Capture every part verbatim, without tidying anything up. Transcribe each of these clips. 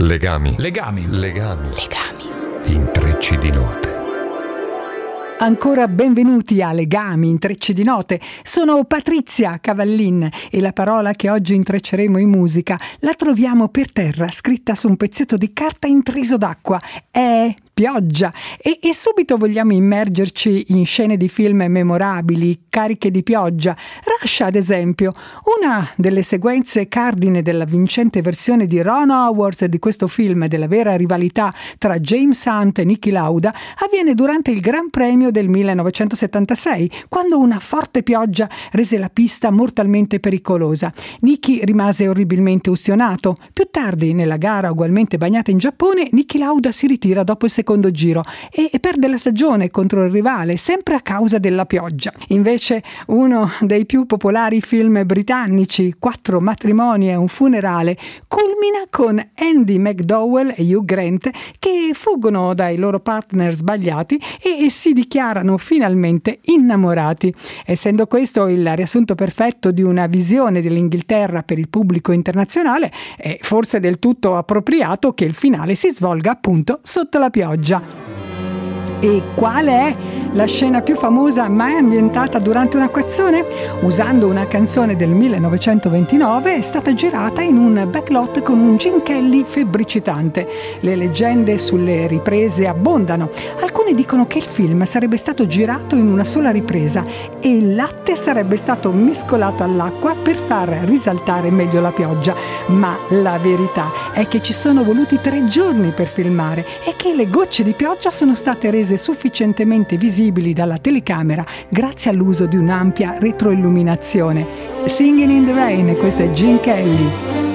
Legami. Legami. Legami. Legami. Intrecci di note. Ancora benvenuti a Legami, Intrecci di note. Sono Patrizia Cavallin e la parola che oggi intrecceremo in musica la troviamo per terra, scritta su un pezzetto di carta intriso d'acqua. È pioggia e, e subito vogliamo immergerci in scene di film memorabili, cariche di pioggia. Rush, ad esempio, una delle sequenze cardine della vincente versione di Ron Howard di questo film, della vera rivalità tra James Hunt e Niki Lauda, avviene durante il Gran Premio del millenovecentosettantasei, quando una forte pioggia rese la pista mortalmente pericolosa. Niki rimase orribilmente ustionato. Più tardi, nella gara ugualmente bagnata in Giappone, Niki Lauda si ritira dopo il secondo giro e perde la stagione contro il rivale, sempre a causa della pioggia. Invece, uno dei più popolari film britannici, Quattro matrimoni e un funerale, culmina con Andy McDowell e Hugh Grant che fuggono dai loro partner sbagliati e, e si dichiarano finalmente innamorati. Essendo questo il riassunto perfetto di una visione dell'Inghilterra per il pubblico internazionale, è forse del tutto appropriato che il finale si svolga appunto sotto la pioggia. E qual è la scena più famosa mai ambientata durante un'acquazzone? Usando una canzone del millenovecentoventinove, è stata girata in un backlot con un Gene Kelly febbricitante. Le leggende sulle riprese abbondano. Alcuni dicono che il film sarebbe stato girato in una sola ripresa e il latte sarebbe stato mescolato all'acqua per far risaltare meglio la pioggia. Ma la verità è che ci sono voluti tre giorni per filmare e che le gocce di pioggia sono state rese sufficientemente visibili dalla telecamera grazie all'uso di un'ampia retroilluminazione. Singing in the Rain, questo è Gene Kelly.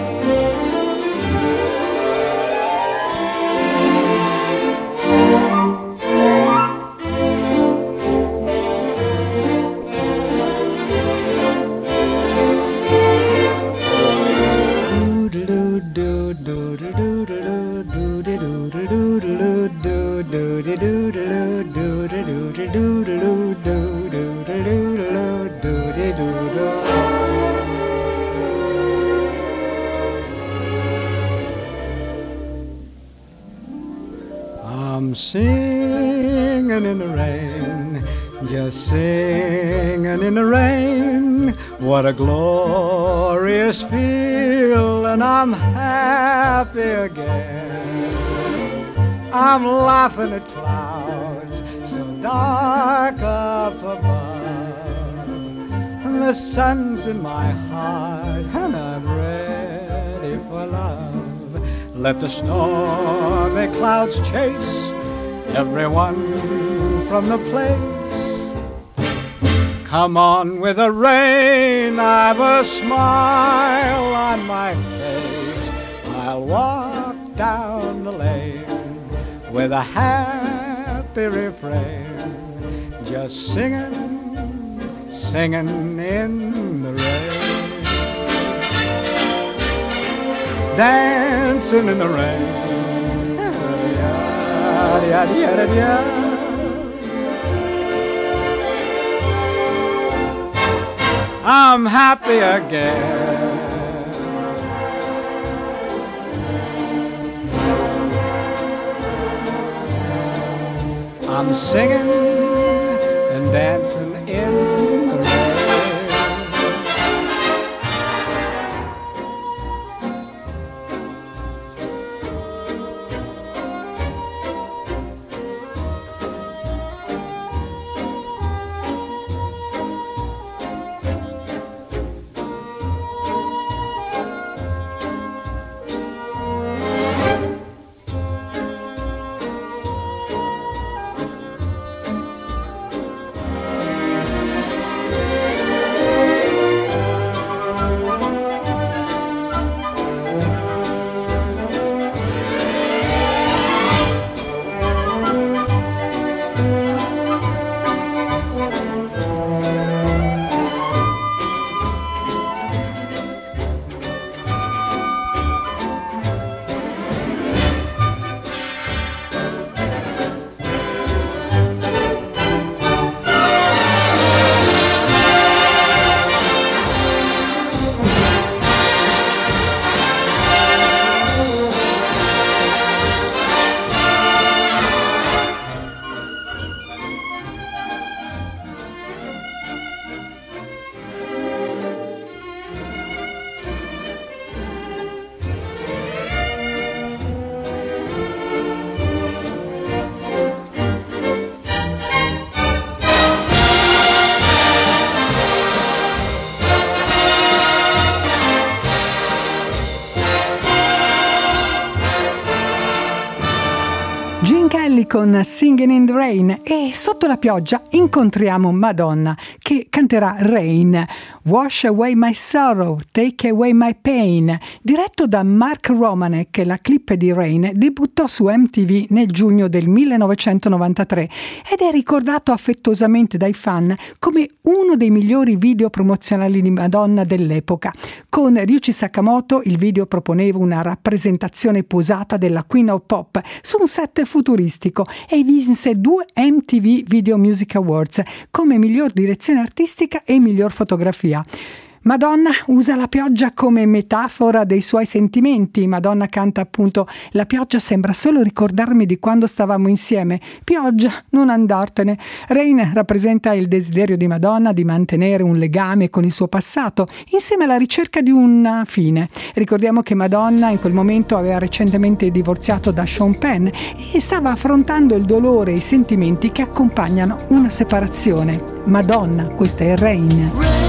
I'm singing in the rain, just singing in the rain. What a glorious feel, and I'm happy again. I'm laughing at clouds so dark up above, and the sun's in my heart, and I'm ready for love. Let the stormy clouds chase everyone from the place. Come on with the rain, I've a smile on my face. I'll walk down the lane with a happy refrain, just singing, singing in the rain. Dancing in the rain. I'm happy again. I'm singing and dancing in the rain. Gene Kelly con Singing in the Rain, e sotto la pioggia incontriamo Madonna che canterà Rain, Wash Away My Sorrow, Take Away My Pain, diretto da Mark Romanek. La clip di Rain debuttò su M T V nel giugno del millenovecentonovantatré ed è ricordato affettuosamente dai fan come uno dei migliori video promozionali di Madonna dell'epoca. Con Ryuichi Sakamoto il video proponeva una rappresentazione posata della Queen of Pop su un set futuristico e vinse due M T V Video Music Awards come miglior direzione artistica e miglior fotografia. Madonna usa la pioggia come metafora dei suoi sentimenti. Madonna canta appunto: la pioggia sembra solo ricordarmi di quando stavamo insieme, pioggia non andartene. Rain rappresenta il desiderio di Madonna di mantenere un legame con il suo passato insieme alla ricerca di una fine. Ricordiamo che Madonna in quel momento aveva recentemente divorziato da Sean Penn e stava affrontando il dolore e i sentimenti che accompagnano una separazione. Madonna, questa è Rain.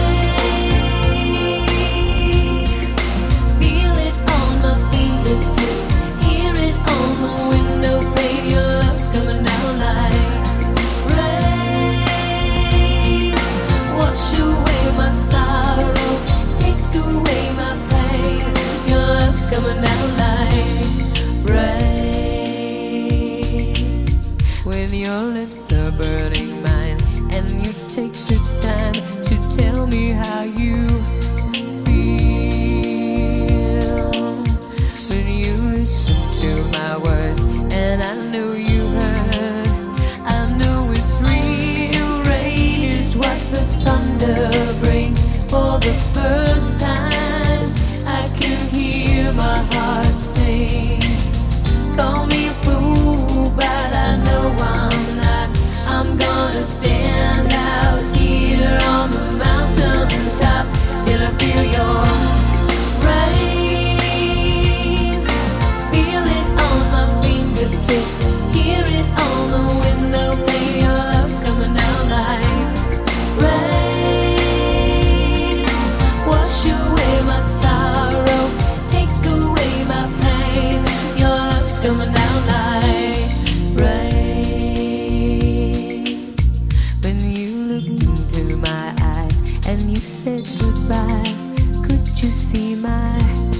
Coming down like rain. When your lips are burning mine and you take the time to tell me how you feel. When you listen to my words and I know you heard, I know it's real. Rain is what the thunder brings. For the first time I can hear my heart sing. Call me a fool, but I know I'm not. I'm gonna stand out here on the mountain top till I feel your rain. Feel it on my fingertips, hear it on the window pane. Your love's coming down like rain. Wash away my sorrow, take away my pain. Your love's coming down like rain. When you looked into my eyes and you said goodbye, could you see my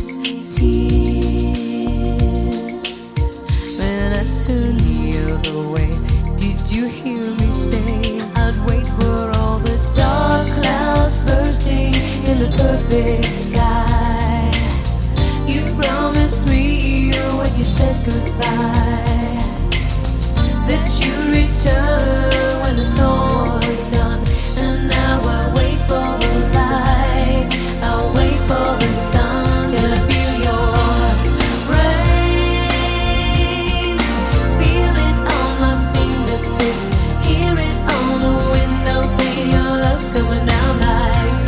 tears? When I turned the other way, did you hear me say I'd wait for all the dark clouds bursting in the perfect sky? You promised me when you said goodbye that you'd return when the storm is done. And now I wait for the light, I'll wait for the sun till I feel your rain. Feel it on my fingertips, hear it on the window pane. Your love's coming down like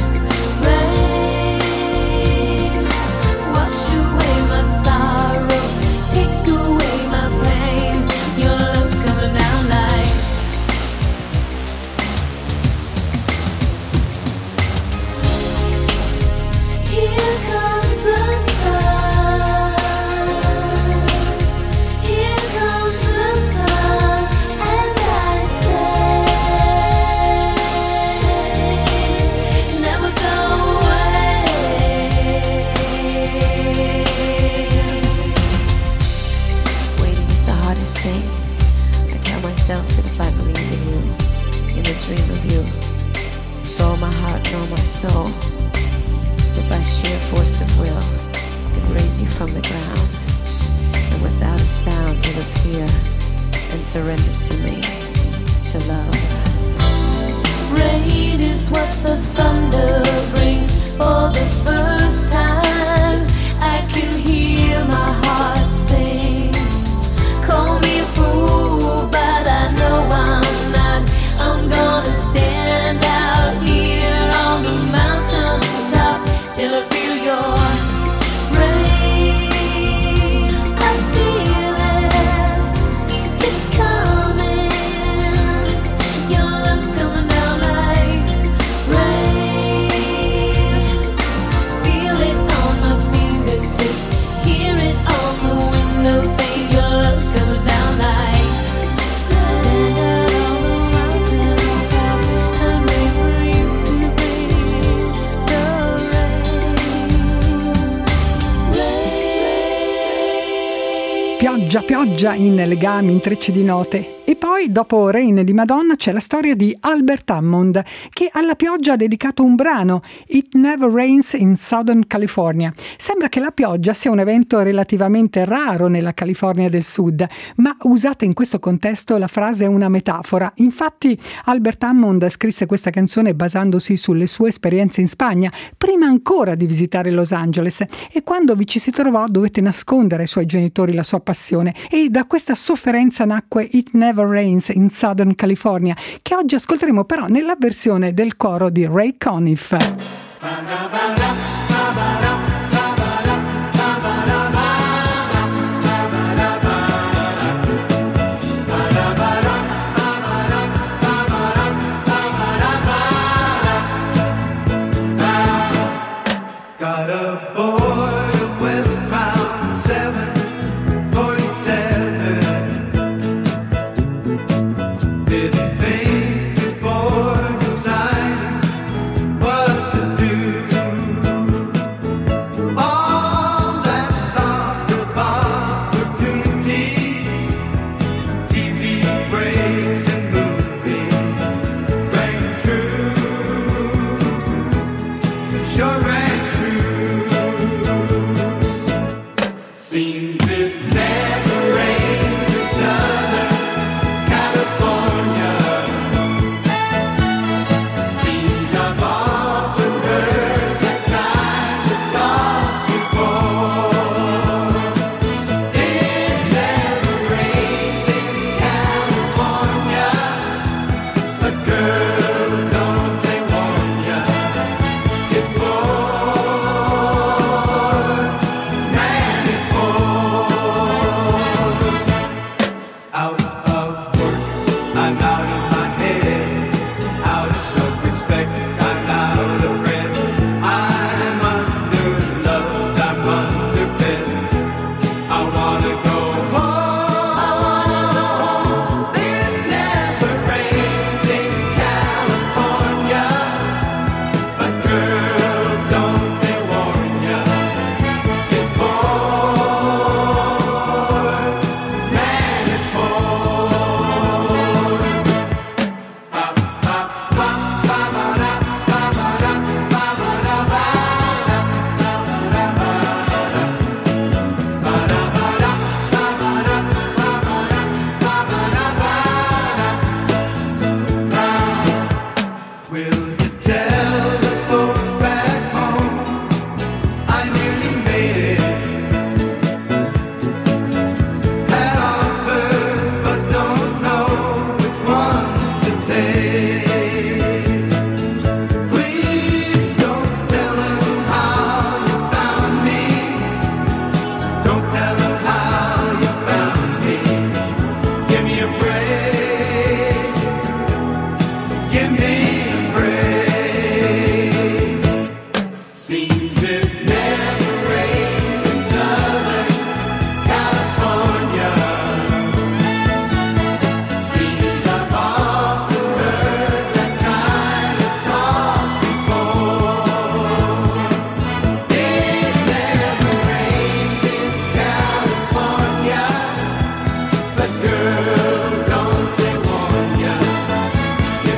rain. Wash away my sorrow, take away my pain. Your love's coming down like. Here comes the sun, here comes the sun, and I say, never go away. Waiting is the hardest thing. I tell myself that if I believe in you, in the dream of you, with all my heart and all my soul, that by sheer force of will, could raise you from the ground, and without a sound you'll appear and surrender to me, to love. Rain is what the thunder brings. For the first time I can hear my heart sing. Call me a fool, but I know I'm not. I'm gonna stand out here on the mountain top till I feel your rain. I feel it, it's coming. Your love's coming down like rain. Pioggia, pioggia in legami, intrecci di note. E poi, dopo Rain di Madonna, c'è la storia di Albert Hammond, che alla pioggia ha dedicato un brano, It Never Rains in Southern California. Sembra che la pioggia sia un evento relativamente raro nella California del Sud, ma usata in questo contesto la frase è una metafora. Infatti Albert Hammond scrisse questa canzone basandosi sulle sue esperienze in Spagna, prima ancora di visitare Los Angeles, e quando vi ci si trovò dovette nascondere ai suoi genitori la sua passione, e da questa sofferenza nacque It Never Rains in Southern California, che oggi ascolteremo però nella versione del coro di Ray Conniff. Got a boy westbound seven forty-seven. Didn't think before deciding what to do. All that talk of opportunities, T V breaks and movies rang true. Sure rang true. Seems it never rains in Southern California. Seems I've often heard that kind of talk before. It never rains in California, but girl, don't they warn ya? It pours, man, it pours. Out of work, I'm out of my head. Out of self-respect, I'm out of breath. I'm underloved, I'm underfed. I wanna go home. It never rains in California, but girl, don't they warn ya? It pours, man, it pours. Ba ba ba ba ba da ba ba da ba ba da ba da ba da ba ba da ba da ba ba da ba ba da ba ba da ba da. Will you tell the folks back home I nearly made it? Had offers but don't know which one to take. Please don't tell them how you found me. Don't tell them how you found me. Give me a break. Give me a break. Seems it never rains in Southern California. Seems I've often heard that kind of talk before. It never rains in California, but girl, don't they warn ya? It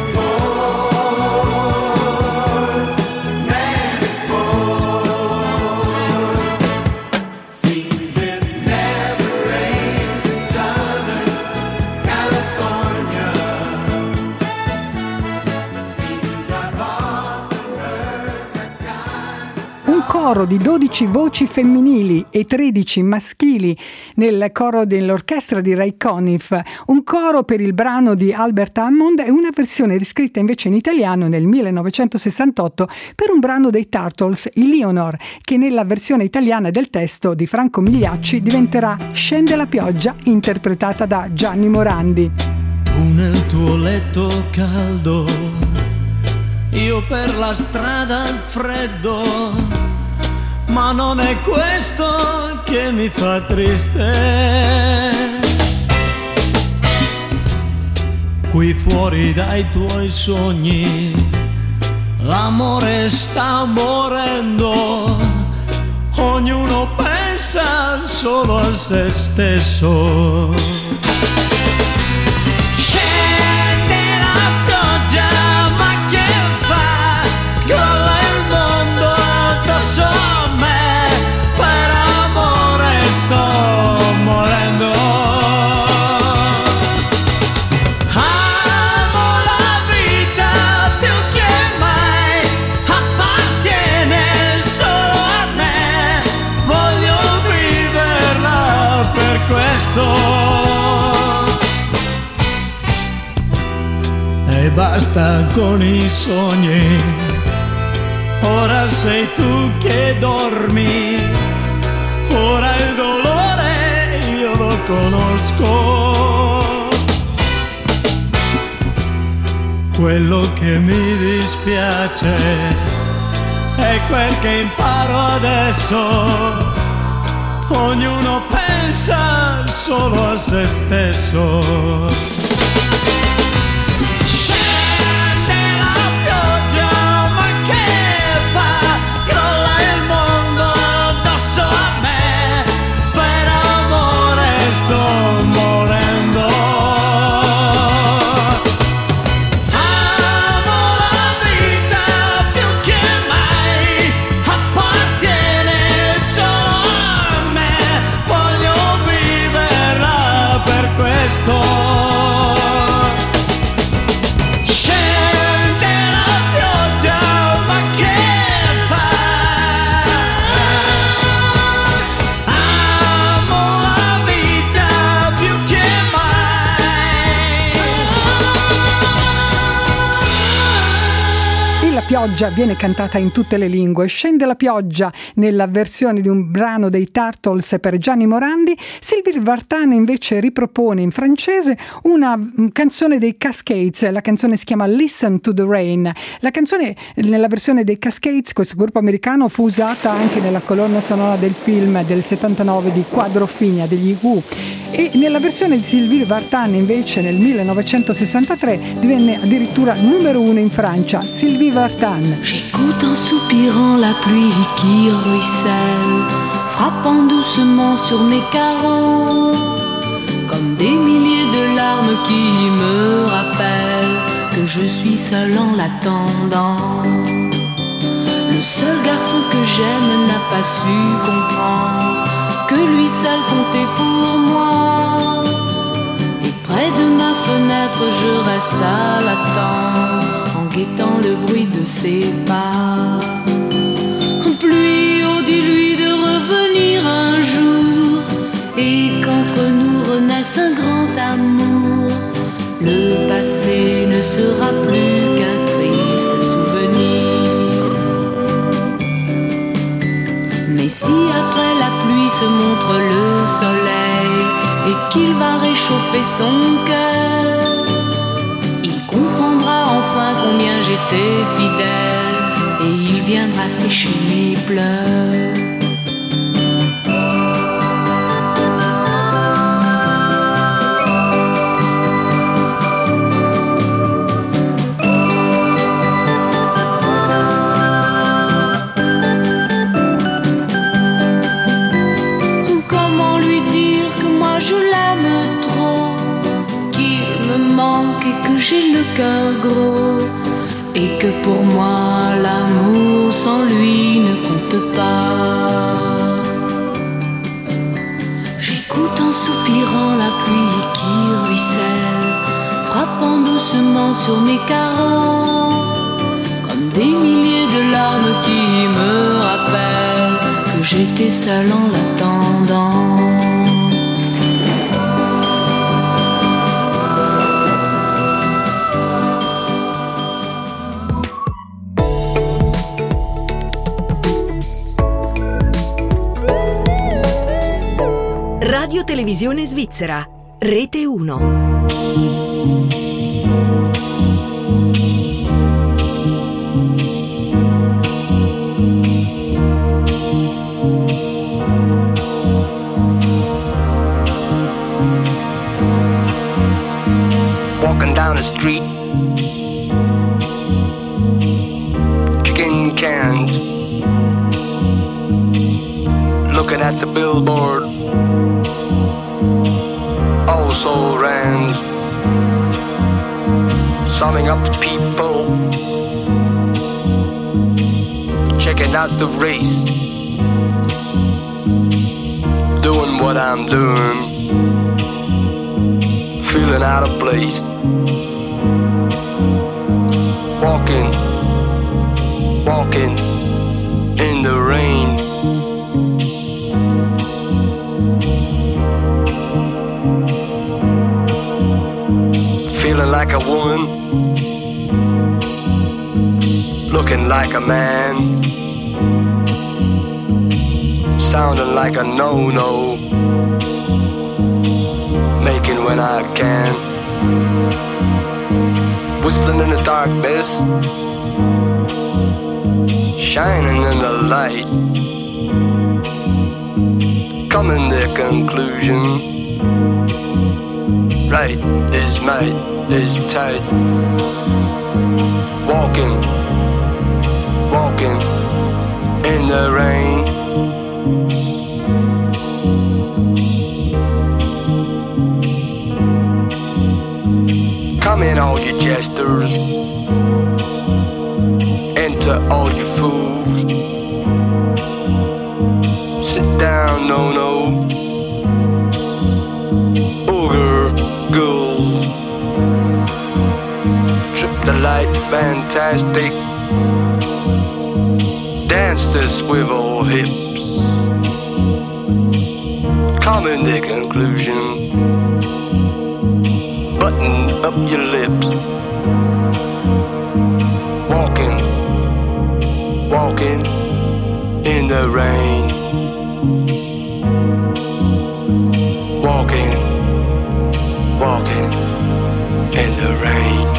pours, man, it pours. Seems it never rains in Southern California. Seems I've often heard that kind of Un coro di dodici voci femminili e tredici maschili nel coro dell'orchestra di Ray Conniff, un coro per il brano di Albert Hammond e una versione riscritta invece in italiano nel millenovecentosessantotto per un brano dei Turtles, il Leonor, che nella versione italiana del testo di Franco Migliacci diventerà Scende la pioggia, interpretata da Gianni Morandi. Tu nel tuo letto caldo, io per la strada al freddo, ma non è questo che mi fa triste. Qui fuori dai tuoi sogni l'amore sta morendo, ognuno pensa pensa solo a se stesso. Scende la pioggia, ma che fa? Crolla il mondo addosso a me, per amore sto morendo. Amo la vita più che mai, appartiene solo a me, voglio viverla per questo. E basta con i sogni, ora sei tu che dormi, ora il dolore io lo conosco. Quello che mi dispiace è quel che imparo adesso, ognuno pensa solo a se stesso. Pioggia viene cantata in tutte le lingue. Scende la pioggia nella versione di un brano dei Turtles per Gianni Morandi. Sylvie Vartan invece ripropone in francese una canzone dei Cascades. La canzone si chiama Listen to the Rain. La canzone nella versione dei Cascades, questo gruppo americano, fu usata anche nella colonna sonora del film del settantanove di Quadrophenia degli Who, e nella versione di Sylvie Vartan invece nel millenovecentosessantatré divenne addirittura numero uno in Francia. Sylvie Vartan. J'écoute en soupirant la pluie qui ruisselle, frappant doucement sur mes carreaux, comme des milliers de larmes qui me rappellent que je suis seule en l'attendant. Le seul garçon que j'aime n'a pas su comprendre que lui seul comptait pour moi. Et près de ma fenêtre je reste à l'attendre, guettant le bruit de ses pas. Pluie, oh dis-lui de revenir un jour, et qu'entre nous renaisse un grand amour. Le passé ne sera plus qu'un triste souvenir. Mais si après la pluie se montre le soleil, et qu'il va réchauffer son cœur, comprendra enfin combien j'étais fidèle, et il viendra sécher mes pleurs. Comment lui dire que moi je l'aime trop, qu'il me manque et que j'ai le cœur gros, et que pour moi l'amour sans lui ne compte pas. J'écoute en soupirant la pluie qui ruisselle, frappant doucement sur mes carreaux, comme des milliers de larmes qui me rappellent que j'étais seule en l'attendant. Radio Televisione Svizzera, Rete uno. Walking down the street, kicking cans, looking at the billboard, also ran, summing up the people, checking out the race, doing what I'm doing, feeling out of place, walking, walking in the rain. Feeling like a woman, looking like a man, sounding like a no-no, making when I can, whistling in the darkness, shining in the light, coming to conclusion. Right is might is tight. Walking, walking in the rain. Come in, all you jesters. Enter, all you fools. Sit down, no, no. Ogre ghouls. Trip the light, fantastic. Dance the swivel hips. Come to conclusion. Button up your lips. Walking, walking in the rain. Walking, walking in the rain.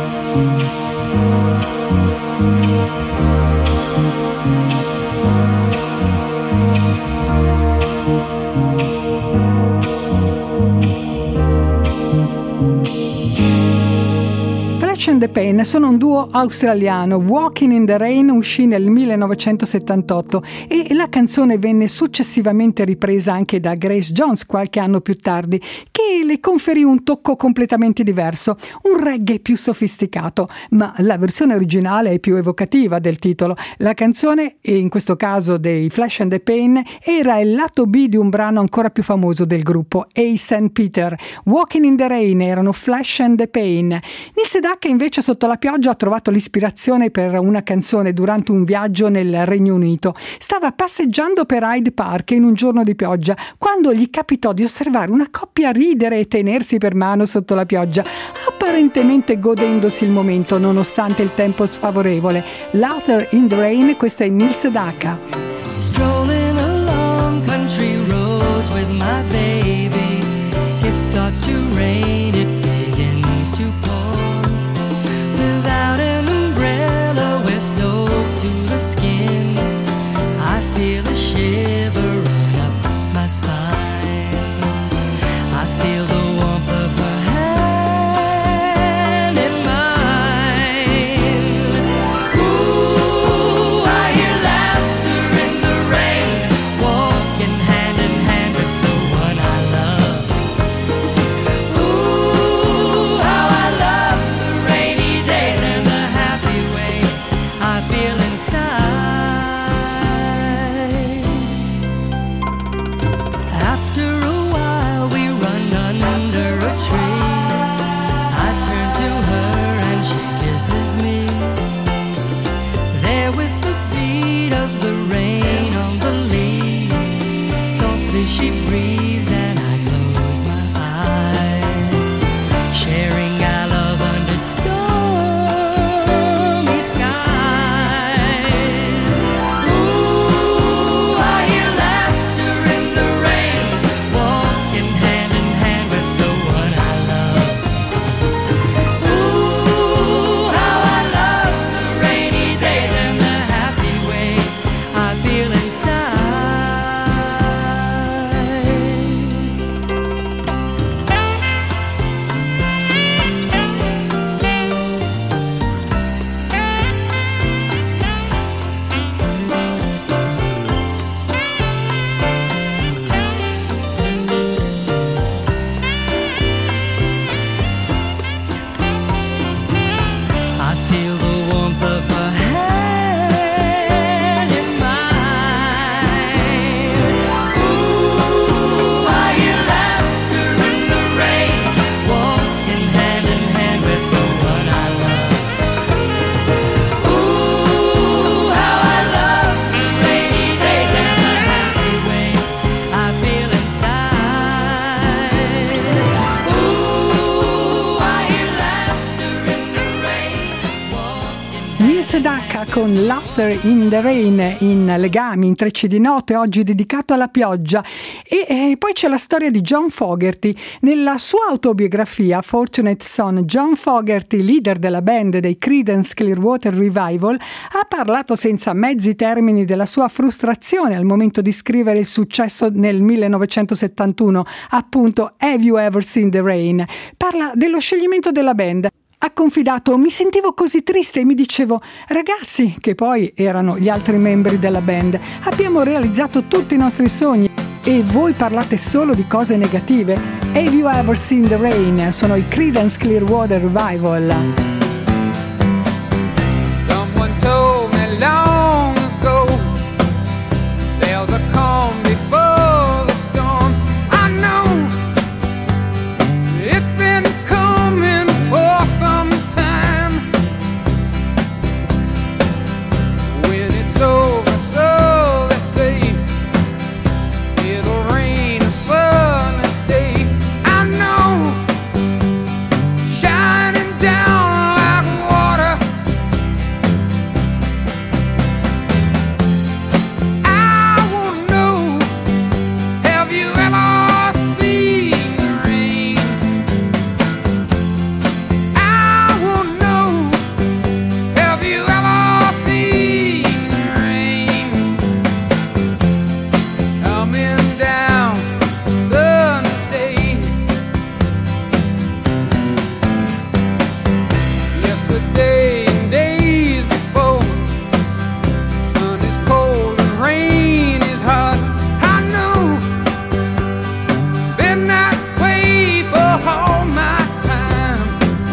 Flash and the Pain sono un duo australiano. Walking in the Rain uscì nel millenovecentosettantotto e la canzone venne successivamente ripresa anche da Grace Jones qualche anno più tardi, che le conferì un tocco completamente diverso, un reggae più sofisticato, ma la versione originale è più evocativa del titolo. La canzone, e in questo caso dei Flash and the Pain, era il lato B di un brano ancora più famoso del gruppo, A. Saint Peter. Walking in the Rain erano Flash and the Pain. Neil Sedaka invece sotto la pioggia ha trovato l'ispirazione per una canzone durante un viaggio nel Regno Unito. Stava passeggiando per Hyde Park in un giorno di pioggia quando gli capitò di osservare una coppia ridere e tenersi per mano sotto la pioggia, apparentemente godendosi il momento nonostante il tempo sfavorevole. Laughter in the Rain, questo è Neil Sedaka. Strolling along country roads with my baby. It starts to rain, it begins to pour. Without an umbrella, we're soaked to the skin. I feel a shiver run up my spine. I feel the warmth of her hand in mine. Ooh, I hear laughter in the rain, walking hand in hand with the one I love. Ooh, Sedaka con Laughter in the Rain in Legami, intrecci di note, oggi dedicato alla pioggia. E eh, poi c'è la storia di John Fogerty. Nella sua autobiografia Fortunate Son, John Fogerty, leader della band dei Creedence Clearwater Revival, ha parlato senza mezzi termini della sua frustrazione al momento di scrivere il successo nel millenovecentosettantuno, appunto Have You Ever Seen the Rain? Parla dello scioglimento della band. Ha confidato: mi sentivo così triste e mi dicevo, ragazzi, che poi erano gli altri membri della band, abbiamo realizzato tutti i nostri sogni e voi parlate solo di cose negative. Have You Ever Seen the Rain? Sono i Creedence Clearwater Revival. Someone told me long ago there's a calm before the storm. I know it's been coming for some time. When it's over, so they say, it'll rain a sunny day. I know, shining down like water. I wanna know, have you ever seen the rain? I wanna know, have you ever seen the rain? Coming down Sunday. Yesterday and days before, sun is cold and rain is hot. I know, been that way for all my time.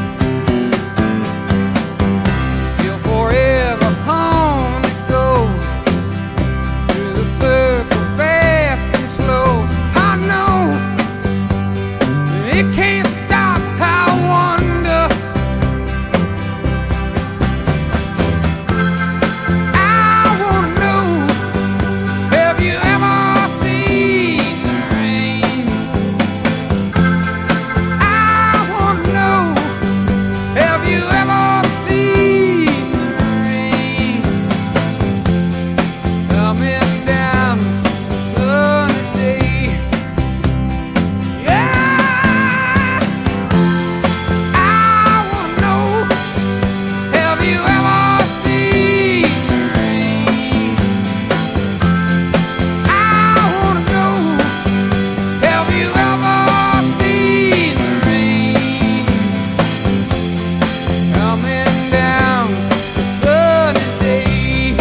Till forever on it goes, through the circle fast and slow. I know, it can't stop. I wonder, I wanna know, have you ever seen the rain? I wanna know, have you ever seen the rain? Coming down sunny day. Yeah, I wanna know, have you ever seen the rain? I wanna know, have you ever seen the rain? Coming down sunny day.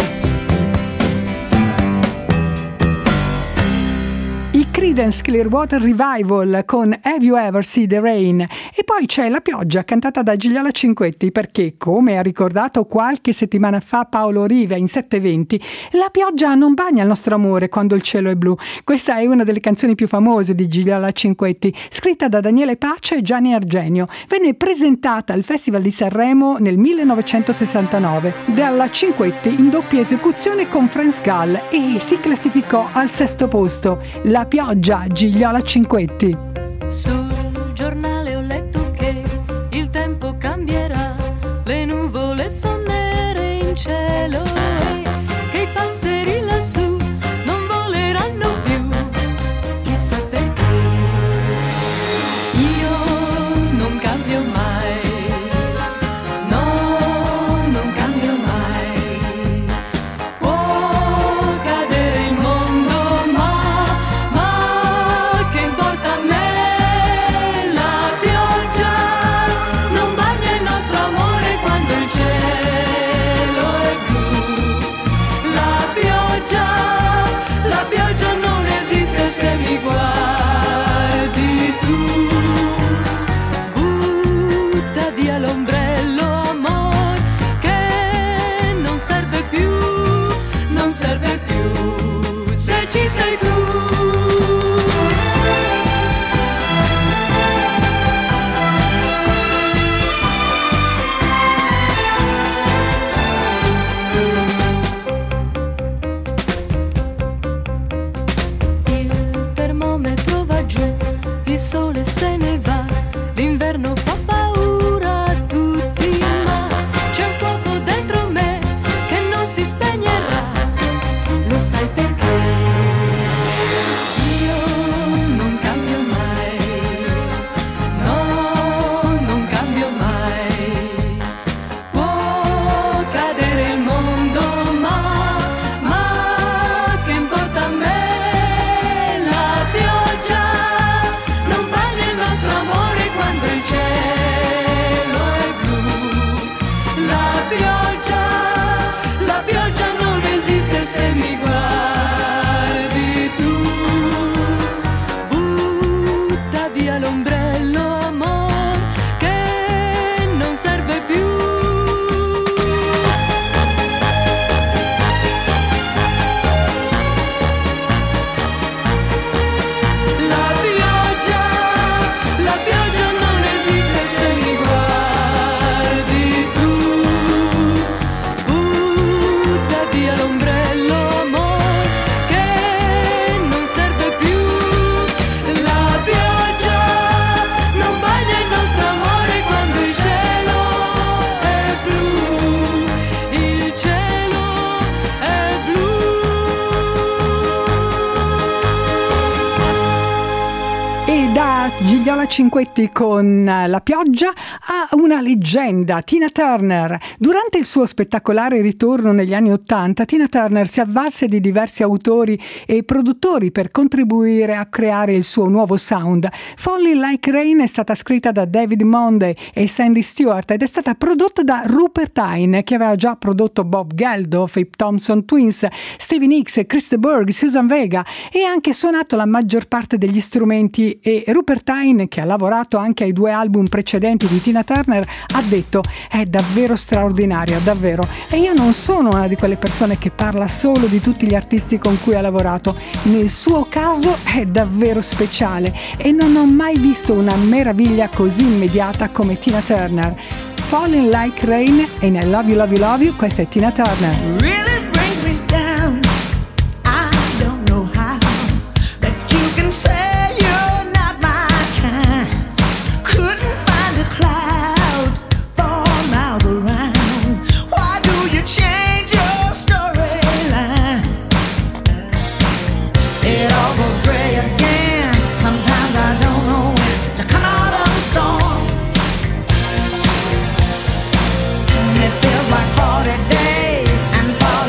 I Creedence Clearwater Revival con Have You Ever Seen the Rain. E poi c'è La pioggia, cantata da Gigliola Cinquetti, perché, come ha ricordato qualche settimana fa Paolo Riva in sette venti, la pioggia non bagna il nostro amore quando il cielo è blu. Questa è una delle canzoni più famose di Gigliola Cinquetti, scritta da Daniele Pace e Gianni Argenio. Venne presentata al Festival di Sanremo nel millenovecentosessantanove dalla Cinquetti in doppia esecuzione con Franz Gall e si classificò al sesto posto. La pioggia, Gigliola Cinquetti. Sul giornale ho letto che il tempo cambierà, le nuvole son nere in cielo e che i passeri lassù non voleranno più, chissà perché. Io non cambio mai, no, non cambio mai. Può cadere il mondo, ma, ma che importa a me? La pioggia non bagna il nostro amore quando il cielo è blu. La pioggia, la pioggia non esiste se mi guardi tu. Butta via l'ombrello, amor, che non serve più, non serve più se ci sei tu. Il termometro va giù, il sole se ne va, l'inverno fa paura a tutti, ma c'è un fuoco dentro me sai perché? Io non cambio mai, no, non cambio mai. Può cadere il mondo, ma, ma che importa a me? La pioggia non bagna il nostro amore quando il cielo è blu. La pioggia, la pioggia non esiste se mi guardi tu. Butta via l'ombrello, amor, che non serve più. La pioggia, la pioggia non esiste se mi guardi tu. Butta via l'ombrello, amor, che non serve più. La pioggia non bagna il nostro amore quando il cielo è blu. Il cielo è blu. E da Gigliola Cinquetti con La pioggia a una leggenda, Tina Turner. Durante il suo spettacolare ritorno negli anni Ottanta, Tina Turner si avvalse di diversi autori e produttori per contribuire a creare il suo nuovo sound. Falling Like Rain è stata scritta da David Monday e Sandy Stewart ed è stata prodotta da Rupert Hine, che aveva già prodotto Bob Geldof, i Thompson Twins, Stevie Nicks, Chris de Burgh, Susan Vega e anche suonato la maggior parte degli strumenti. E Rupert Hine, che ha lavorato anche ai due album precedenti di Tina Turner, ha detto: è davvero straordinaria, davvero. E io non sono una di quelle persone che parla solo di tutti gli artisti con cui ha lavorato. Nel suo caso è davvero speciale e non ho mai visto una meraviglia così immediata come Tina Turner. Falling Like Rain e I Love You, Love You, Love You, questa è Tina Turner. Really brings me down. I don't know how, but you can say you're not my kind. Couldn't find a cloud for miles around. Why do you change your storyline? It all goes gray again. Sometimes I don't know when to come out of the storm. It feels like forty days and forty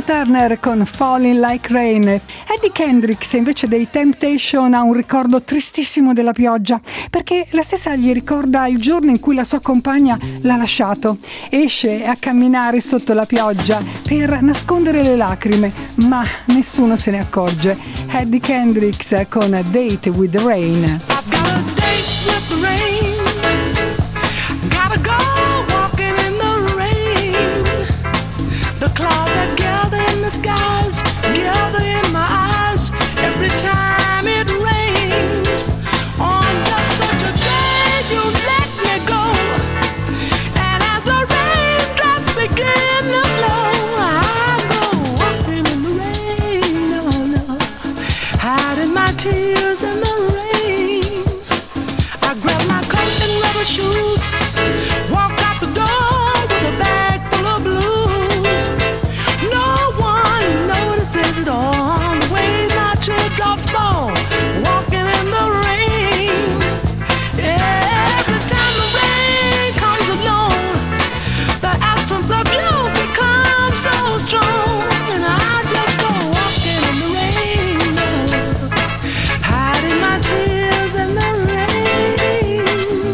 Tina Turner con Falling Like Rain. Eddie Kendricks invece dei Temptation ha un ricordo tristissimo della pioggia, perché la stessa gli ricorda il giorno in cui la sua compagna l'ha lasciato. Esce a camminare sotto la pioggia per nascondere le lacrime, ma nessuno se ne accorge. Eddie Kendricks con Date with the Rain. I've got a date with the rain. Gotta go walking in the rain. The clouds that gather in the skies gather in my eyes every time it rains. On just such a day you let me go, and as the raindrops begin to flow, I go walking in the rain, oh no, hiding my tears in the rain. I grab my coat and rubber shoes, walk out the door with a bag full of blues. No one notices it all, the way my teardrops fall, walking in the rain. Every time the rain comes along, the absence of you becomes so strong, and I just go walking in the rain, oh, hiding my tears in the rain.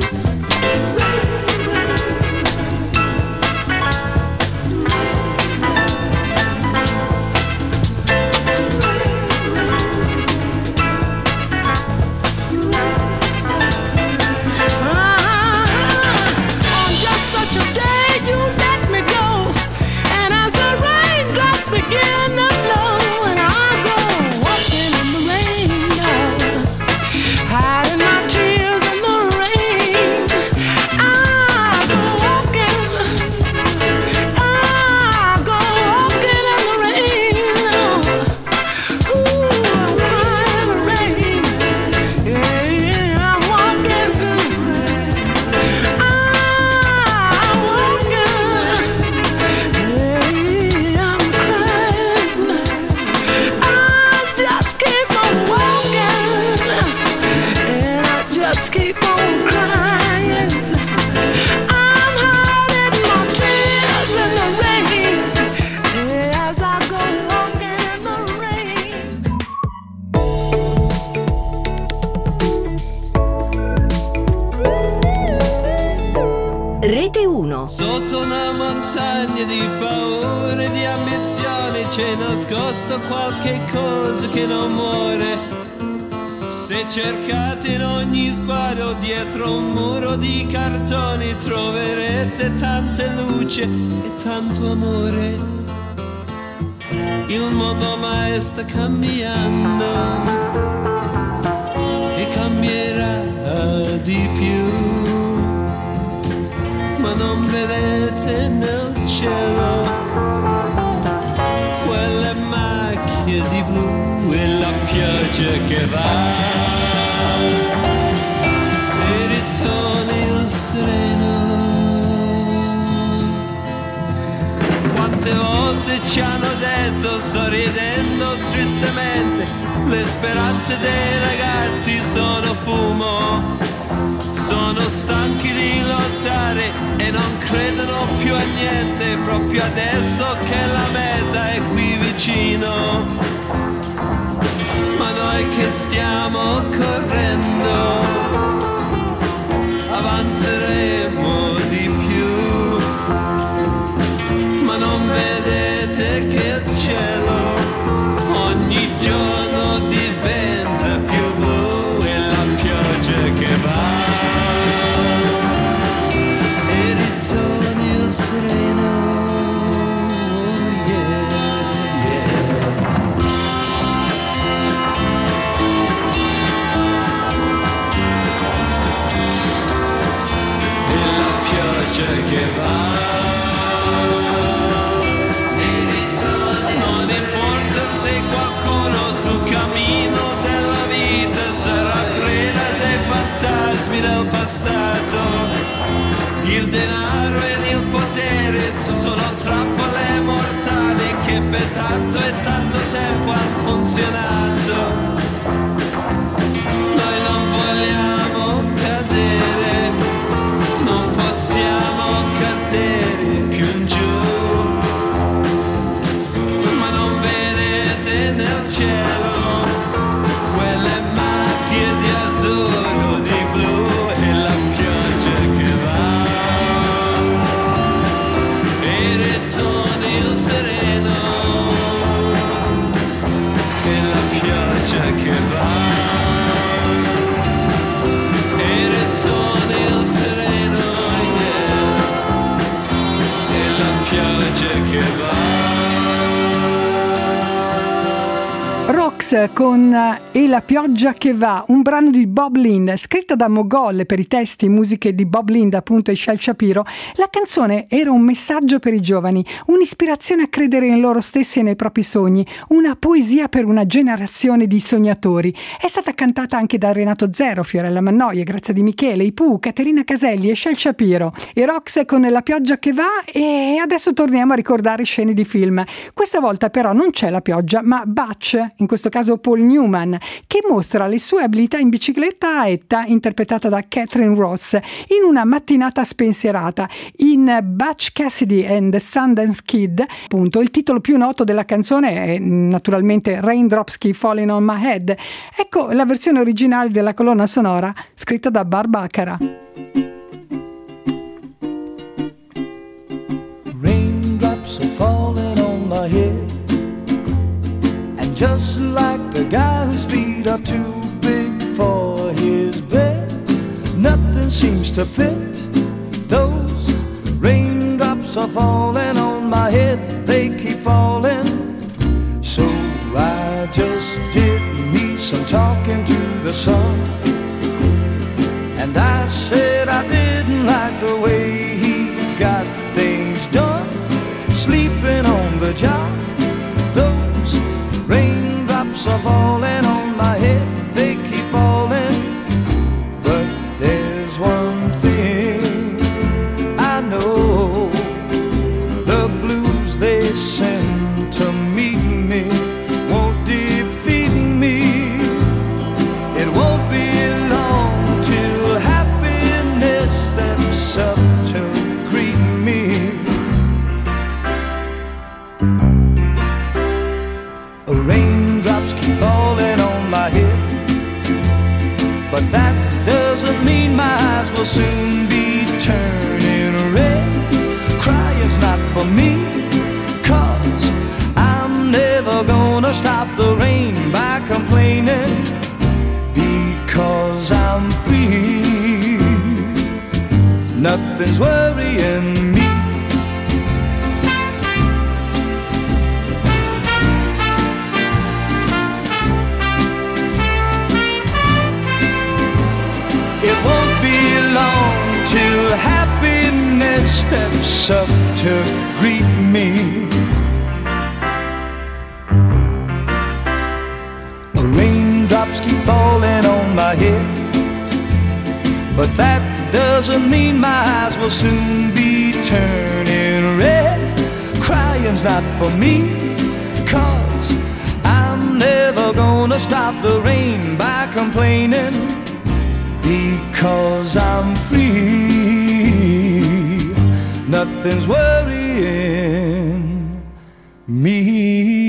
On just such a day you let me go, and as the raindrops begin to flow, and I go walking in the rain, oh, hiding my tears in the rain. I go walking, I go walking in the rain, oh. Ooh, I'm crying in the rain. Yeah, yeah, I'm walking in the rain. I'm walking, yeah, I'm crying. I just keep on walking, and I just keep on crying. I'm hiding my tears in the rain, yeah, as I go walking in the rain. Rete uno. Sotto una montagna di paure e di ambizioni c'è nascosto qualche cosa che non muore. Se cercate in ogni sguardo dietro un muro di cartoni troverete tante luci e tanto amore. Il mondo mai sta cambiando e cambierà di più. Ma non vedete nel cielo quelle macchie di blu e la pioggia che va e ritorni il sereno. Quante volte ci hanno detto sorridendo tristemente le speranze dei ragazzi sono fumo. Sono stanchi di lottare e non credono più a niente, proprio adesso che la meta è qui vicino. Ma noi che stiamo correndo avanzeremo di più. Ma non vedete che il cielo ogni giorno diventa più blu e la pioggia che va e ritorni il sereno, yeah, yeah. E la pioggia che va e ritorni, non importa se qualcuno sul cammino della vita sarà preda dei fantasmi del passato. Il denaro ed il potere sono trappole mortali che per tanto e tanto tempo hanno funzionato. Noi non vogliamo cadere, non possiamo cadere più in giù. Rocks con E la pioggia che va, un brano di Bob Lind, scritta da Mogol per i testi e musiche di Bob Lind appunto e Shel Shapiro. La canzone era un messaggio per i giovani, un'ispirazione a credere in loro stessi e nei propri sogni, una poesia per una generazione di sognatori. È stata cantata anche da Renato Zero, Fiorella Mannoia, Grazia Di Michele, i Pooh, Caterina Caselli e Shel Shapiro. E Rocks con La pioggia che va, e adesso torniamo a ricordare scene di film. Questa volta però non c'è la pioggia, ma Butch, in questo caso Paul Newman, che mostra le sue abilità in bicicletta a Etta, interpretata da Catherine Ross, in una mattinata spensierata. In Butch Cassidy and the Sundance Kid, appunto, il titolo più noto della canzone è naturalmente Raindrops Keep Falling on My Head. Ecco la versione originale della colonna sonora scritta da Barbaccara. Raindrops are falling on my head, and just like the guy whose feet are too big for his bed, nothing seems to fit. Those raindrops are falling on my head, they keep falling. So I just did me some talking to the sun, and I said I didn't like the way he got things done, sleeping on the job. Those raindrops are falling on my head, they keep falling. But there's one thing I know, the blues they send to meet me won't defeat me. It won't be long till happiness steps up to greet me. Raindrops keep falling on my head, but that doesn't mean my eyes will soon be turning red. Crying's not for me, 'cause I'm never gonna stop the rain by complaining, because I'm free. Nothing's worrying me. It won't be long till happiness steps up to greet me. Raindrops keep falling on my head, but that doesn't mean my eyes will soon be turning red. Crying's not for me, 'cause I'm never gonna stop the rain by complaining, because I'm free. Nothing's worrying me.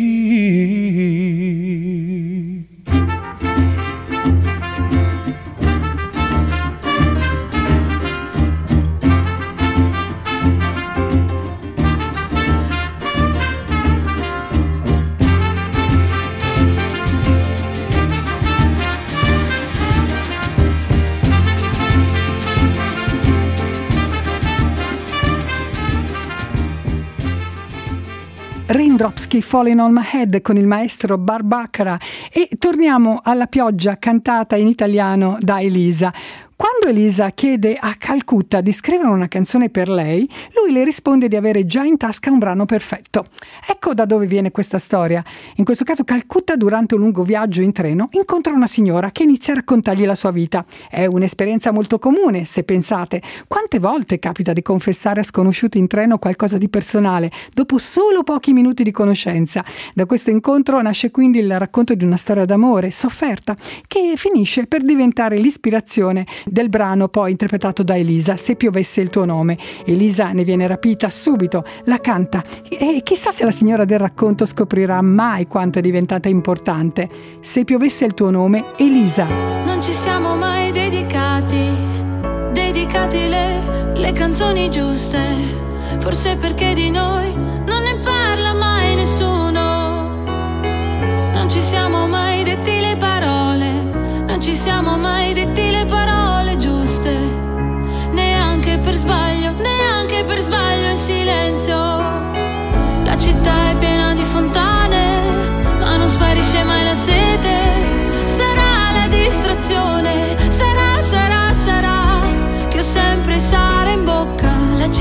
Raindrops Keep Falling on My Head con il maestro Barbaccara, e torniamo alla pioggia cantata in italiano da Elisa. Quando Elisa chiede a Calcutta di scrivere una canzone per lei, lui le risponde di avere già in tasca un brano perfetto. Ecco da dove viene questa storia. In questo caso Calcutta, durante un lungo viaggio in treno, incontra una signora che inizia a raccontargli la sua vita. È un'esperienza molto comune, se pensate. Quante volte capita di confessare a sconosciuti in treno qualcosa di personale, dopo solo pochi minuti di conoscenza? Da questo incontro nasce quindi il racconto di una storia d'amore sofferta, che finisce per diventare l'ispirazione del brano poi interpretato da Elisa, Se piovesse il tuo nome. Elisa ne viene rapita subito, la canta, e chissà se la signora del racconto scoprirà mai quanto è diventata importante. Se piovesse il tuo nome, Elisa. Non ci siamo mai dedicati, dedicati le, le canzoni giuste, forse perché di noi non ne parla mai nessuno. Non ci siamo mai detti le parole, non ci siamo mai detti le parole giuste, neanche per sbaglio, neanche per sbaglio in silenzio. La città è piena di fontane, ma non sparisce mai la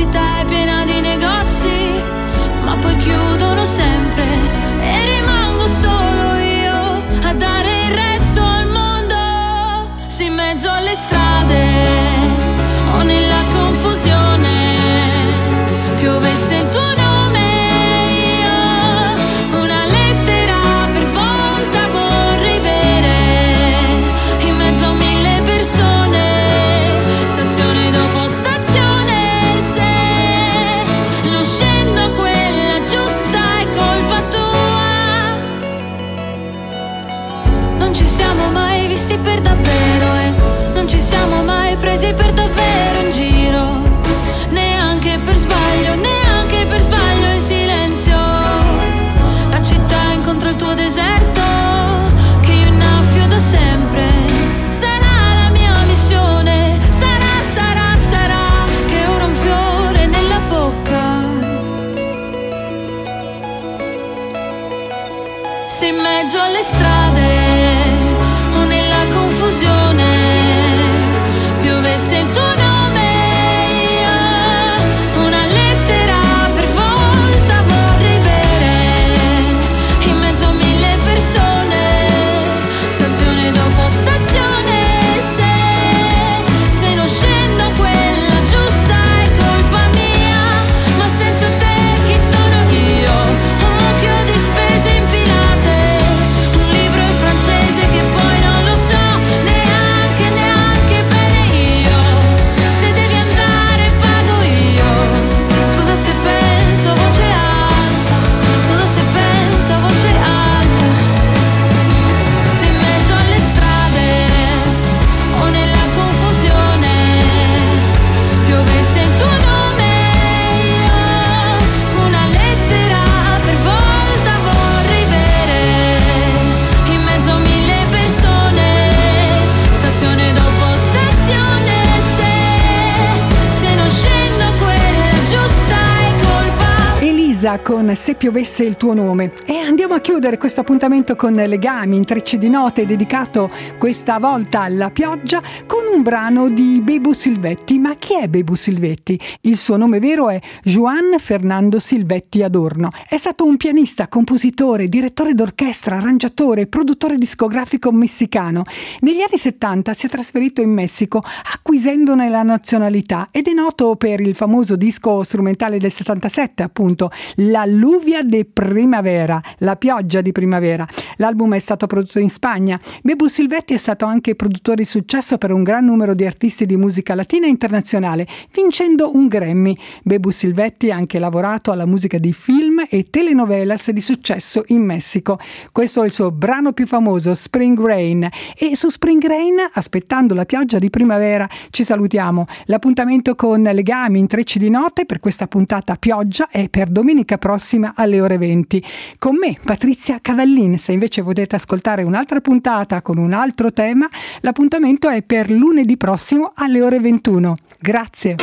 città è piena di negozi, ma poi chiudono sempre e rimango solo io a dare il resto al mondo. Se in mezzo alle strade o nella confusione piovesse il tuo nome, io una lettera per volta vorrei bere in mezzo a mille persone, stazione dopo stazione. Se non scendo quella giusta è colpa tua. Non ci siamo mai visti per davvero e non ci siamo mai presi per davvero in giro, neanche per sbaglio, neanche per sbaglio in silenzio. La città incontra il tuo deserto che io innaffio da sempre. Sarà la mia missione, sarà, sarà, sarà che ora un fiore nella bocca. Se in mezzo alle strade o nella confusione piovesse il tuo nome, io una lettera per volta vorrei bere in mezzo a mille persone, stazione dopo stazione. Se, se non scendo quella giusta è colpa mia, ma senza te chi sono io? Un mucchio di spese impilate, un libro in francese che poi non lo so neanche, neanche bene io. Se devi andare pago io. Scusa se penso a voce alta, scusa se penso a voce alta. Se in mezzo alle strade o nella confusione piovesse il tuo nome, io una lettera per volta vorrei bere in mezzo a mille persone, stazione dopo stazione. Se, se non scendo quella giusta è colpa. Elisa con Se piovesse il tuo nome. E andiamo a chiudere questo appuntamento con Legami, intrecci di note, dedicato questa volta alla pioggia, con un brano di Bebu Silvetti. Ma chi è Bebu Silvetti? Il suo nome vero è Juan Fernando Silvetti Adorno. È stato un pianista, compositore, direttore d'orchestra, arrangiatore, produttore discografico messicano. Negli anni settanta si è trasferito in Messico, acquisendone la nazionalità, ed è noto per il famoso disco strumentale del settantasette, appunto, La Lluvia de Primavera, la pioggia di primavera. L'album è stato prodotto in Spagna. Bebu Silvetti è stato anche produttore di successo per un gran numero di artisti di musica latina e internazionale, vincendo un Grammy. Bebu Silvetti ha anche lavorato alla musica di film e telenovelas di successo in Messico. Questo è il suo brano più famoso, Spring Rain. E su Spring Rain, aspettando la pioggia di primavera, ci salutiamo. L'appuntamento con Legami, intrecci di note per questa puntata pioggia è per domenica prossima alle ore venti. Con me, Patrizia Cavallin. Se invece volete ascoltare un'altra puntata con un altro tema, l'appuntamento è per lunedì prossimo alle ore ventuno. Grazie.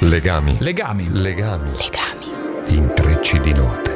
Legami. Legami. Legami. Legami. Intrecci di note.